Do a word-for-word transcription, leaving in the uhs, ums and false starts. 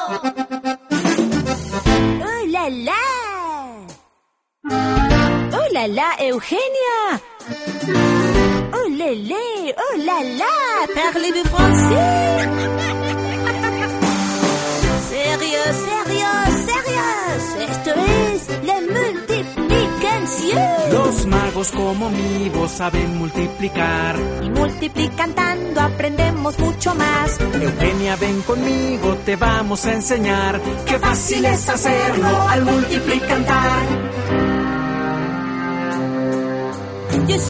¡Oh, la, la! ¡Oh, la, la, Eugenia! ¡Oh, le, le! ¡Oh, la, la! Parlez-vous français? ¡Sérieux, sérieux, sérieux! Esto es la multiplicación. Los magos como mi voz saben multiplicar. Y multiplicando aprendemos mucho más. Eugenia, ven conmigo, te vamos a enseñar. Qué fácil es hacerlo al multiplicar.